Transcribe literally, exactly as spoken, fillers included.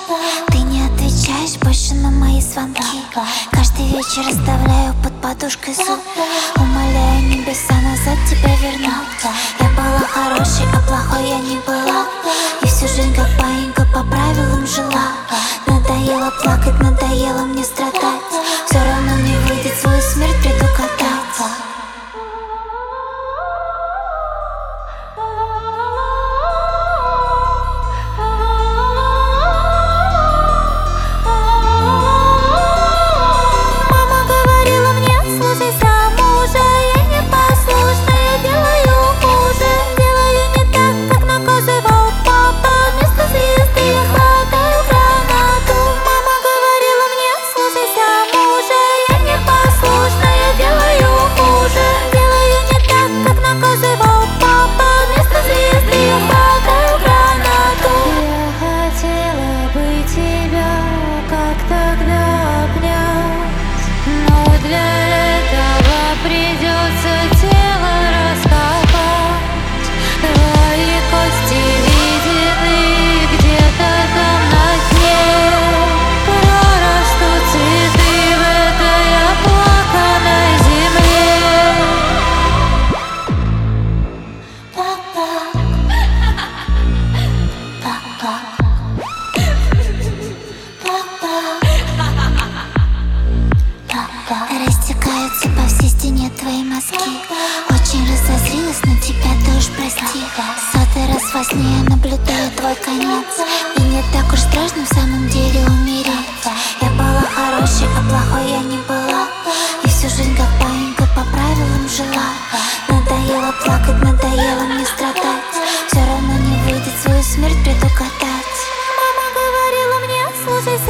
Ты не отвечаешь больше на мои звонки. Каждый вечер оставляю под подушкой зуб. Умоляю небеса назад тебя вернуть. Я была хорошей, а плохой я не была. И всю жизнь как паинька по правилам жила. Надоело плакать, надоело мне страдать. Все равно не выйдет, свою смерть предугадать. Растекаются по всей стене твои мозги. Очень разозлилась на тебя, ты уж прости. Сотый раз во сне я наблюдаю твой конец. И не так уж страшно в самом деле умереть. Я была хорошей, а плохой я не была. И всю жизнь как паинька по правилам жила. Надоело плакать, надоело мне страдать. Все равно не выйдет, свою смерть предугадать. Мама говорила мне, слушайся